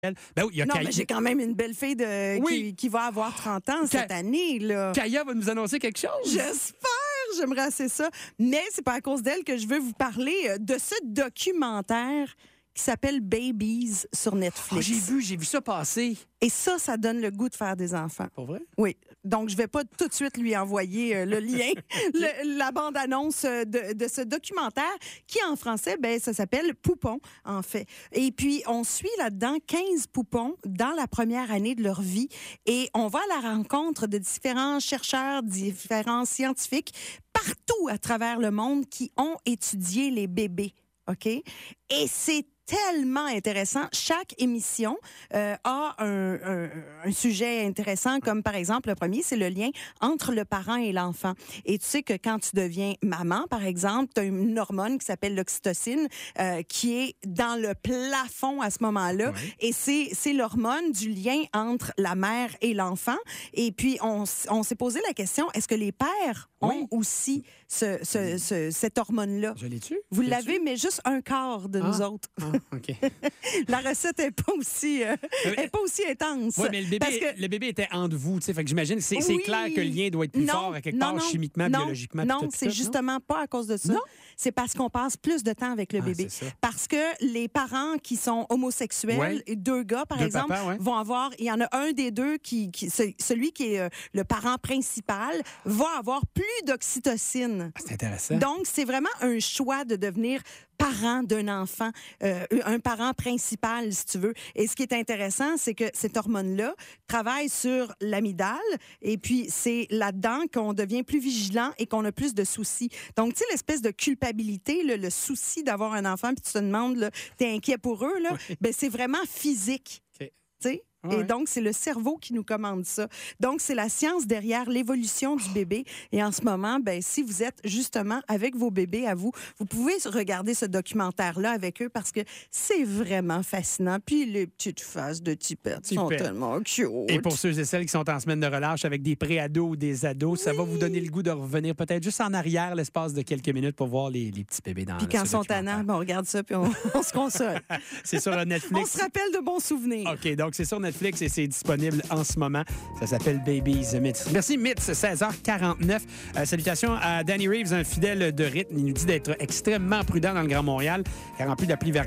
Ben oui, il y a Non, Kaya. mais j'ai quand même une belle fille qui va avoir 30 ans cette année, là. Kaya va nous annoncer quelque chose. J'espère! J'aimerais assez ça. Mais c'est pas à cause d'elle que je veux vous parler de ce documentaire qui s'appelle Babies sur Netflix. J'ai vu ça passer. Et ça donne le goût de faire des enfants. Pour vrai? Oui. Donc, je vais pas tout de suite lui envoyer le lien, la bande-annonce de ce documentaire qui, en français, ça s'appelle Poupons, en fait. Et puis, on suit là-dedans 15 poupons dans la première année de leur vie. Et on va à la rencontre de différents chercheurs, différents scientifiques, partout à travers le monde qui ont étudié les bébés. OK? Et c'est tellement intéressant. Chaque émission a un sujet intéressant, comme par exemple, le premier, c'est le lien entre le parent et l'enfant. Et tu sais que quand tu deviens maman, par exemple, tu as une hormone qui s'appelle l'oxytocine qui est dans le plafond à ce moment-là. Oui. Et c'est l'hormone du lien entre la mère et l'enfant. Et puis, on s'est posé la question, est-ce que les pères ont aussi cette hormone-là? Je l'ai-tu? Vous l'avez, mais juste un quart de nous autres. OK. La recette n'est pas aussi intense. Oui, mais le bébé était entre vous, tu sais, fait que j'imagine que c'est clair que le lien doit être plus fort à quelque part, chimiquement, biologiquement. Non, c'est justement pas à cause de ça. C'est parce qu'on passe plus de temps avec le bébé. Parce que les parents qui sont homosexuels, deux gars, par exemple, vont avoir, il y en a un des deux celui qui est le parent principal, va avoir plus d'oxytocine. C'est intéressant. Donc, c'est vraiment un choix de devenir parent d'un enfant, un parent principal, si tu veux. Et ce qui est intéressant, c'est que cette hormone-là travaille sur l'amygdale, et puis c'est là-dedans qu'on devient plus vigilant et qu'on a plus de soucis. Donc, tu sais, l'espèce de culpabilité, le souci d'avoir un enfant, puis tu te demandes, t'es inquiet pour eux, là, c'est vraiment physique. Okay. Tu sais? Et donc, c'est le cerveau qui nous commande ça. Donc, c'est la science derrière l'évolution du bébé. Et en ce moment, si vous êtes justement avec vos bébés à vous, vous pouvez regarder ce documentaire-là avec eux parce que c'est vraiment fascinant. Puis, les petites faces de Tipette sont tellement cute. Et pour ceux et celles qui sont en semaine de relâche avec des pré-ados ou des ados, ça va vous donner le goût de revenir peut-être juste en arrière l'espace de quelques minutes pour voir les petits bébés dans le Puis quand ils sont tannants, on regarde ça puis on se console. C'est sur Netflix. On se rappelle de bons souvenirs. OK, donc c'est sur Netflix et c'est disponible en ce moment. Ça s'appelle Babies Mitz. Merci Mitz, 16h49. Salutations à Danny Reeves, un fidèle de rythme. Il nous dit d'être extrêmement prudent dans le Grand Montréal, car en plus de la pluie